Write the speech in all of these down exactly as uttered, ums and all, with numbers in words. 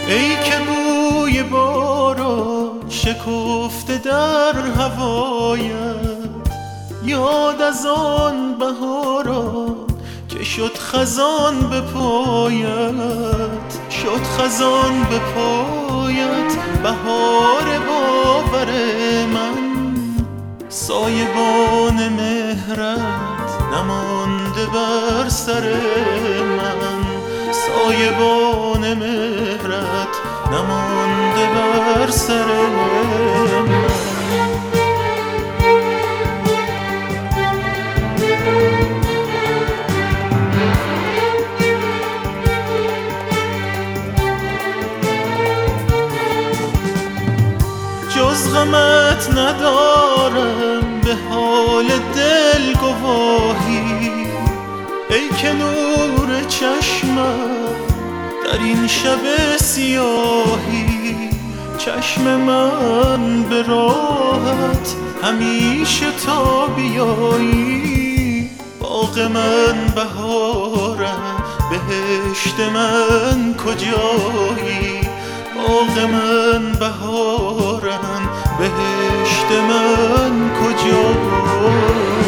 ای که بوی باران شکفته در هوایت، یاد از آن بهاران که شد خزان به پایت، شد خزان به پایت. بهار باور من، سایبان مهرت نمانده بر سر من، سایبان مهرت نمانده بر سر من. جز غمت ندارم به حال دل گواهی، ای که نور چشمم در این شب سیاهی. چشم من به راحت همیشه تا بیایی، باغ من بهارم بهشت من کجایی، باغ من بهارم بهشت من کجایی.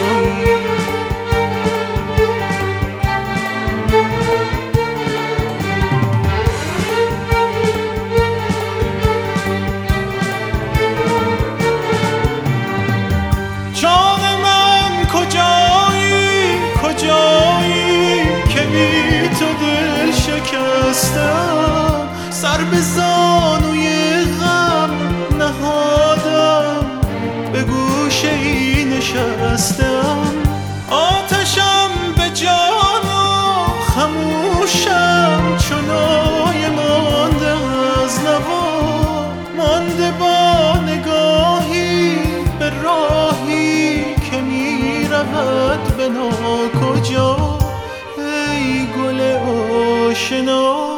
جان من کجایی کجایی که بی تو دل شکستم، سر به زانوی غم نهادم به گوشه ای نشستم. آتشم به جان و خموشم چنای مانده از نوا، مانده با نگاهی به راهی که می رود به ناکجا. ای گل آشنا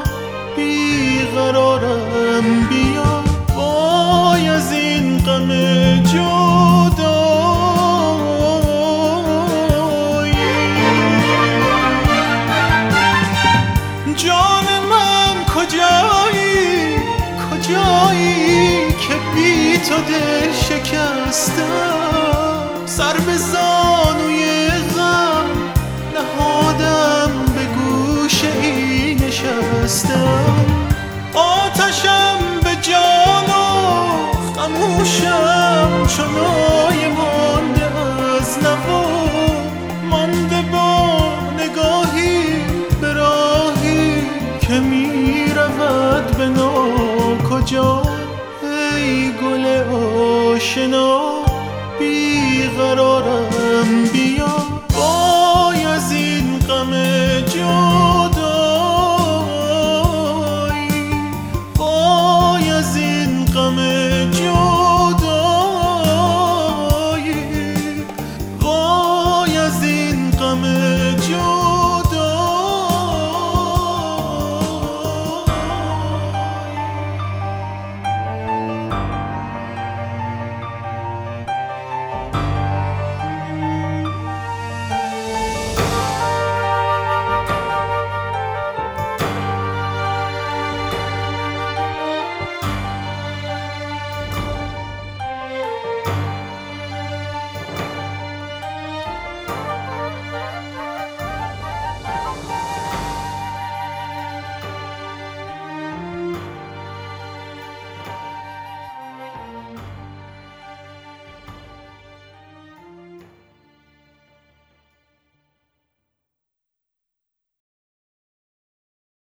بیقرارم بیا، وای از این غم جدایی. جان من کجایی کجایی که بی تو دل شکستم، سر به زانوی غم نهادم به گوشه ای نشستم. آتشم به جان و خموشم چنای مانده از نوا، مانده با نگاهی به راهی که می رود به ناکجا. ای گل آشنا